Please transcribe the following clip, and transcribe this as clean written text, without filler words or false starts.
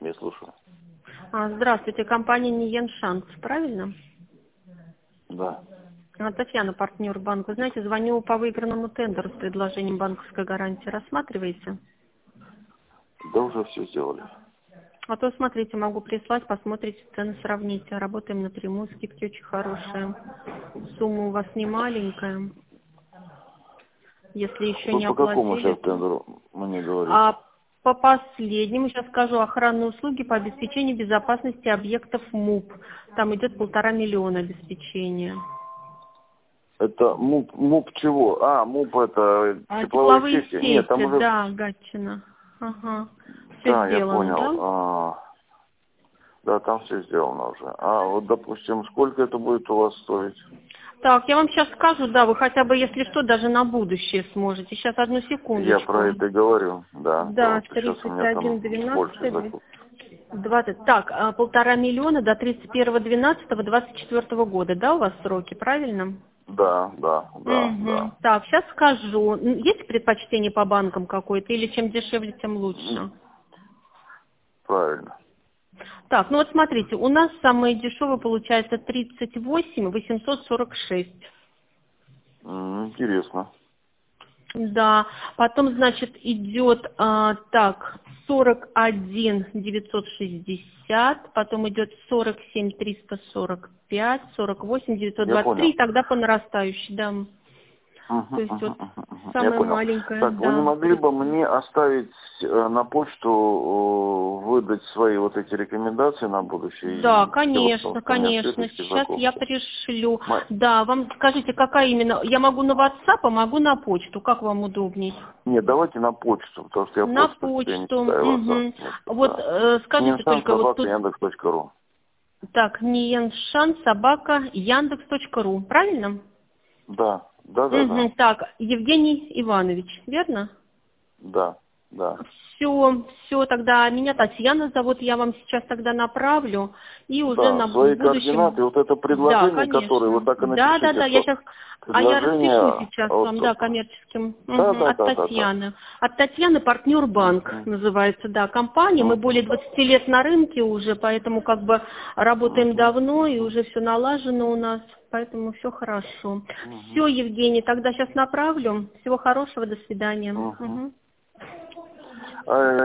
Я слушаю. Здравствуйте, компания Ниен Шанс, правильно? Да. Татьяна, партнер банка. Знаете, звоню по выигранному тендеру с предложением банковской гарантии. Рассматриваете? Да уже все сделали. А то, смотрите, могу прислать, посмотрите, цены сравните. Работаем напрямую, скидки очень хорошие. Сумма у вас не маленькая. Если еще Вы не по какому оплатили, сейчас то... тендеру мне говорите? А по последнему сейчас скажу: охранные услуги по обеспечению безопасности объектов МУП. Там идет 1,5 миллиона обеспечения. Это МУП чего? МУП это тепловые Тепловые сети? Нет, там сети, уже... да, Гатчина. Ага. Все Да, я сделано, да? понял. Да, там все сделано уже. Вот, допустим, сколько это будет у вас стоить? Так, я вам сейчас скажу, да, вы хотя бы, если что, даже на будущее сможете. Сейчас, одну Я про секундочку. это и говорю, да. Да, Потому что сейчас у меня там 31, больше 12, закупки. 20. Так, 1,5 миллиона до 31.12.24 года, да, у вас сроки, правильно? Да. Угу. Так, сейчас скажу. Есть предпочтение по банкам какое-то или чем дешевле, тем лучше? Правильно. Так, ну вот смотрите, у нас самое дешевое получается 38 846. Интересно. Да, потом, значит, идет так, 41 960, потом идет 47 345, 48 Я 923, понял. и тогда по нарастающей, да. То есть вот Я самая понял. маленькая, Так, вы не да. могли бы мне оставить на почту, выдать свои вот эти рекомендации на будущее? Да, И дело в том, конечно, что у меня конечно. следующие Сейчас я закупки. пришлю. Да, вам скажите, какая именно? Я могу на WhatsApp, а могу на почту. Как вам удобней? Нет, давайте на почту, потому что я На просто я не почту. читаю WhatsApp. Угу. Вот скажите только, вот тут Ниншан@яндекс.ру. так, Ниеншан, собака, Яндекс.ру, правильно? Да. Угу. Так, Евгений Иванович, верно? Да. Все, тогда меня Татьяна зовут, я вам сейчас тогда направлю, и уже Да, в свои координаты, будущем... вот это Да, предложение, которое вы конечно. так и Да, напишите, я что сейчас... А я распишу предложение сейчас вам, да, коммерческим. От Да. Татьяны. От Татьяны партнер банк Мгм. называется, да, компания. Мы более 20 лет на рынке уже, поэтому как бы работаем давно и уже все налажено у нас, поэтому все хорошо. Все, Евгений, тогда сейчас направлю. Всего хорошего, до свидания. Мгм. Мгм.